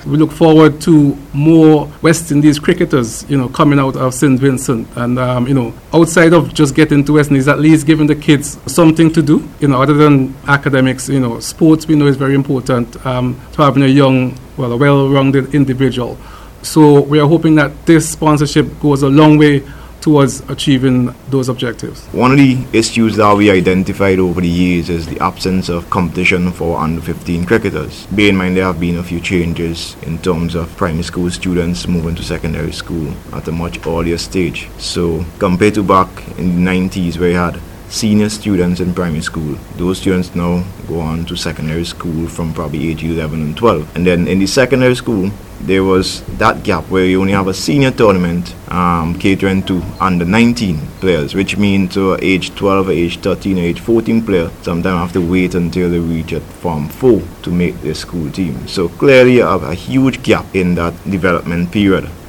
We look forward to more West Indies cricketers, coming out of St. Vincent. And, outside of just getting to West Indies, at least giving the kids something to do, other than academics, sports we know is very important to having a well-rounded individual. So we are hoping that this sponsorship goes a long way towards achieving those objectives. One of the issues that we identified over the years is the absence of competition for under-15 cricketers. Bear in mind there have been a few changes in terms of primary school students moving to secondary school at a much earlier stage. So compared to back in the 90s where you had senior students in primary school, those students now go on to secondary school from probably age 11 and 12. And then in the secondary school, there was that gap where you only have a senior tournament catering to under 19 players, which means to age 12, age 13, age 14 player sometimes have to wait until they reach at Form 4 to make their school team. So clearly you have a huge gap in that development period.